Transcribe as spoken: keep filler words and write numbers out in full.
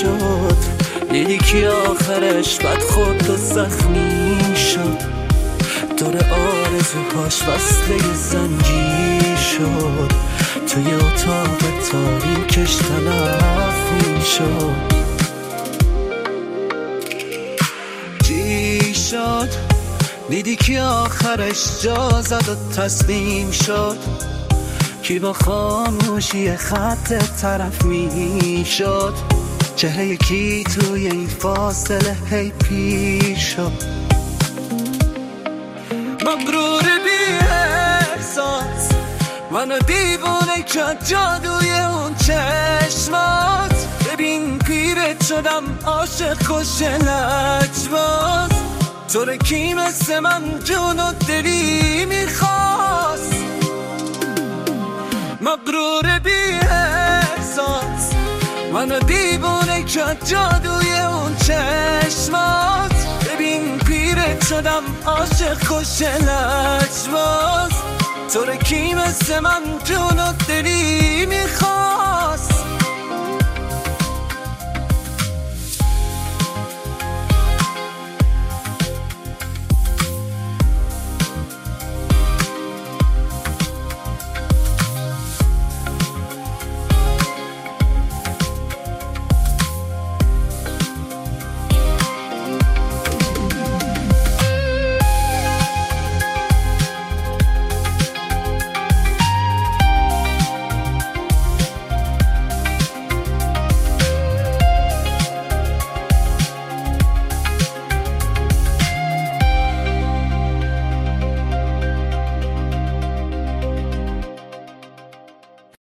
شد، دیدی که آخرش بد خورد و زخمی شد، دور آرزوهاش وصله زنجیر شد، توی اتاق تاریکش تلف می شد. چی شد؟ دیدی که آخرش جا زد و تسلیم شد، کی با خاموشی خط طرف می شد، چهره یکی توی این فاصله هی پیر شد. مغرور بی احساس منو دیوونه کرد جادوی اون چشمات، ببین پیرت شدم عاشق کش لجباز، طور کی مثل من جون و دلی میخواست. مغرور بی احساس منو دیوونه کرد جادوی اون چشمات، ببین پیرت شدم عاشق کش لجباز، طور کی مثل من جون و دلی میخواست.